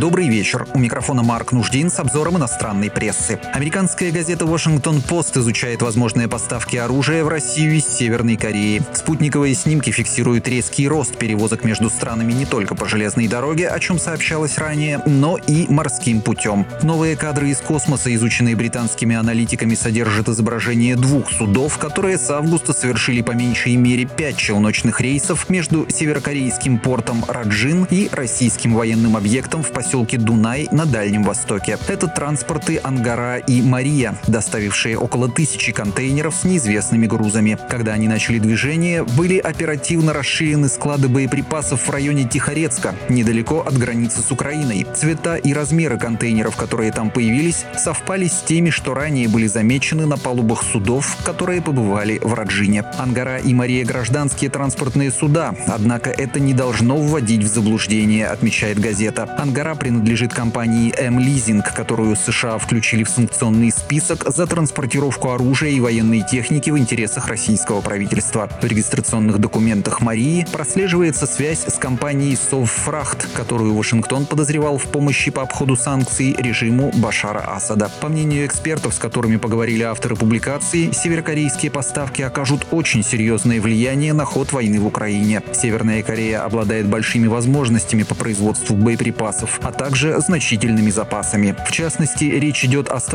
Добрый вечер. У микрофона Марк Нуждин с обзором иностранной прессы. Американская газета «Вашингтон-Пост» изучает возможные поставки оружия в Россию из Северной Кореи. Спутниковые снимки фиксируют резкий рост перевозок между странами не только по железной дороге, о чем сообщалось ранее, но и морским путем. Новые кадры из космоса, изученные британскими аналитиками, содержат изображение двух судов, которые с августа совершили по меньшей мере 5 челночных рейсов между северокорейским портом Раджин и российским военным объектом в поселке Дунай на Дальнем Востоке. Это транспорты «Ангара» и «Мария», доставившие около 1000 контейнеров с неизвестными грузами. Когда они начали движение, были оперативно расширены склады боеприпасов в районе Тихорецка, недалеко от границы с Украиной. Цвета и размеры контейнеров, которые там появились, совпали с теми, что ранее были замечены на палубах судов, которые побывали в Раджине. «Ангара» и «Мария» — гражданские транспортные суда, однако это не должно вводить в заблуждение, отмечает газета. «Ангара» принадлежит компании «М-Лизинг», которую США включили в санкционный список за транспортировку оружия и военной техники в интересах российского правительства. В регистрационных документах «Марии» прослеживается связь с компанией «Совфрахт», которую Вашингтон подозревал в помощи по обходу санкций режиму Башара Асада. По мнению экспертов, с которыми поговорили авторы публикации, северокорейские поставки окажут очень серьезное влияние на ход войны в Украине. Северная Корея обладает большими возможностями по производству боеприпасов, а также значительными запасами. В частности, речь идет о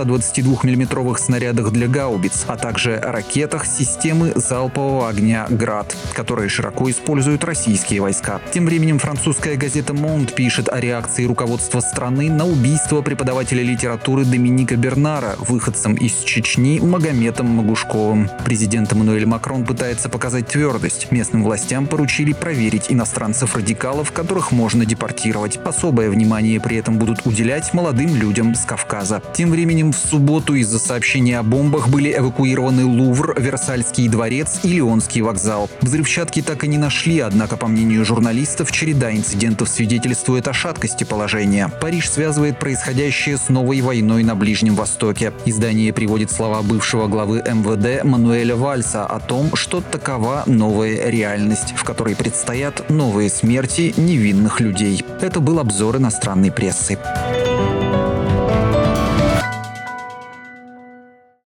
122-мм снарядах для гаубиц, а также о ракетах системы залпового огня «Град», которые широко используют российские войска. Тем временем французская газета «Монд» пишет о реакции руководства страны на убийство преподавателя литературы Доминика Бернара выходцем из Чечни Магометом Магушковым. Президент Эммануэль Макрон пытается показать твердость. Местным властям поручили проверить иностранцев-радикалов, которых можно депортировать. Особое внимание при этом будут уделять молодым людям с Кавказа. Тем временем в субботу из-за сообщений о бомбах были эвакуированы Лувр, Версальский дворец и Лионский вокзал. Взрывчатки так и не нашли, однако, по мнению журналистов, череда инцидентов свидетельствует о шаткости положения. Париж связывает происходящее с новой войной на Ближнем Востоке. Издание приводит слова бывшего главы МВД Мануэля Вальса о том, что такова новая реальность, в которой предстоят новые смерти невинных людей. Это был обзор иностранной прессы.